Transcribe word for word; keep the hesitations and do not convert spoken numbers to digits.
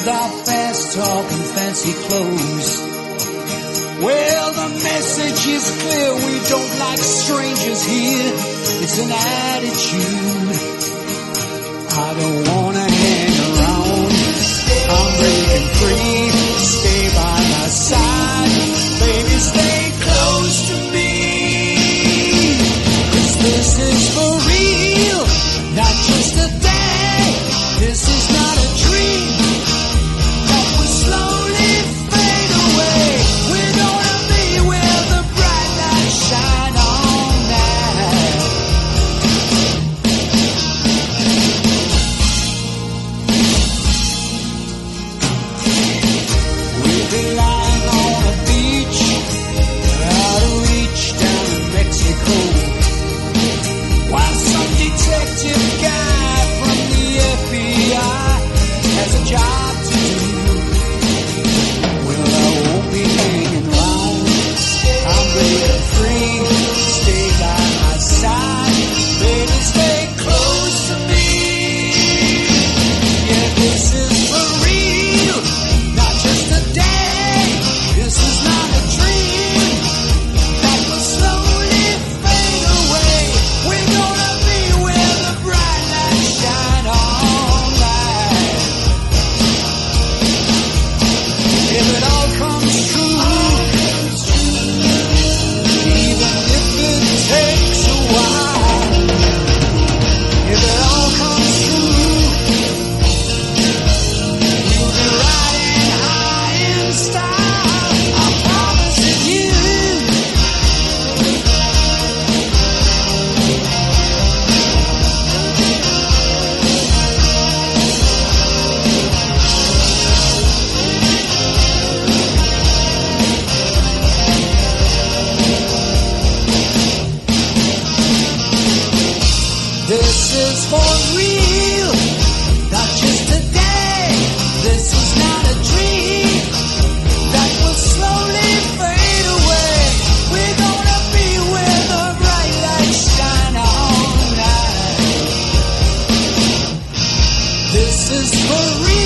with our fast talk and fancy clothes. Well, the message is clear, we don't like strangers here. It's an attitude. I don't wanna hang around. I'm breaking free. Stay by my side. Baby, stay close to me. 'Cause this is for real, not just a day. This is not a dream that will slowly fade away. We're gonna be where the bright lights shine all night. We'll be lying on a beach, out of reach down in Mexico, while some detective guy from the F B I has a job to do. Well, I won't be hanging around. I'm breaking free. Stay by my side. Baby, stay close to me. Yeah, this is for real, not just a day. This is not a dream that will slowly fade away. We're gonna be where the bright lights shine all night. If it all comes true, even if it takes a while, if it all comes true, you'll be riding high in style. I promise it you. This is for real, not just a day. This is not a dream that will slowly fade away. We're gonna be where the bright lights shine all night. This is for real.